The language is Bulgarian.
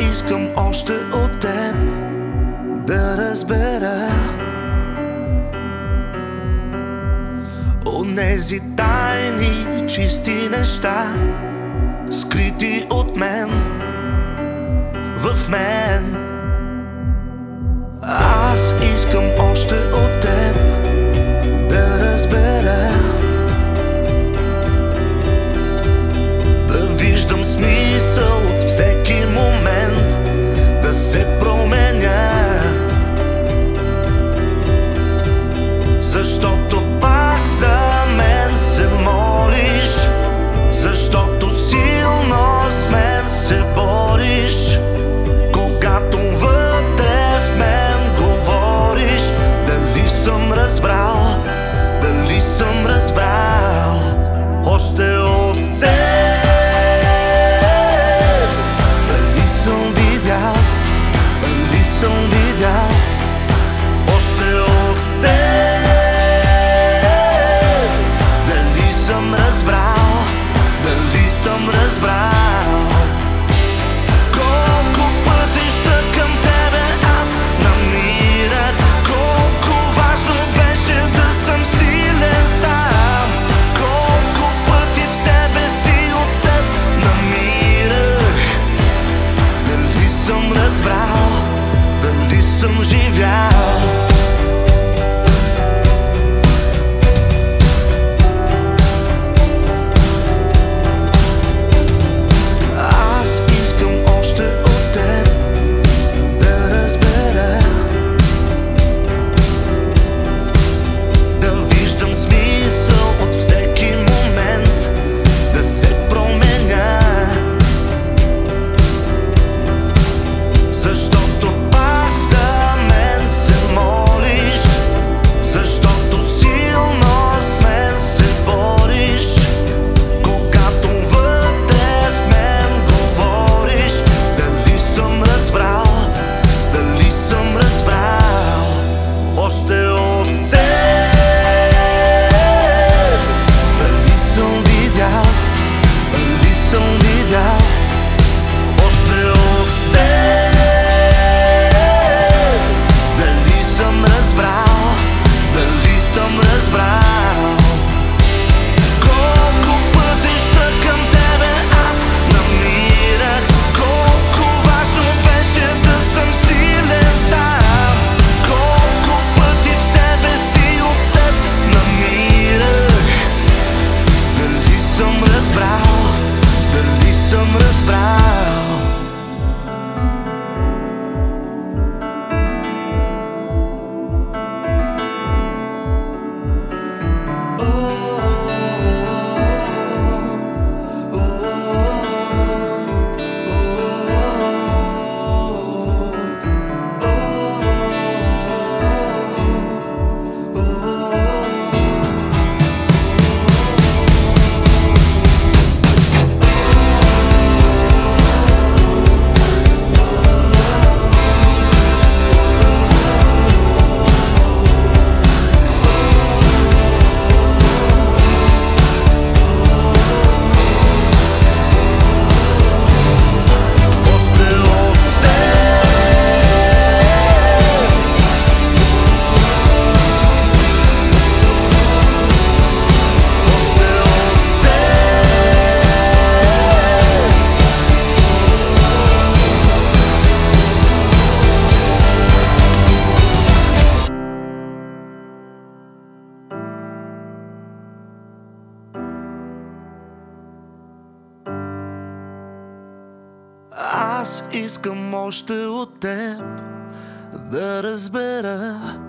искам още от теб да разбера онези тайни, чисти неща, скрити от мен, в мен. Аз искам още от теб да разбера, да виждам смисъл от всеки момент, да се променя, защото пак за мен се молиш, защото силно с мен се бориш, когато вътре в мен говориш. Дали съм разбрал, дали съм разбрал още от теб? Дали съм видял, дали съм видял още от теб? Дали съм разбрал, дали съм разбрал колко пътища към тебе аз намирах, колко важно беше да съм силен сам, колко пъти в себе си от теб намирах. Дали съм разбрал, дали съм живял? Аз искам още от теб да разбера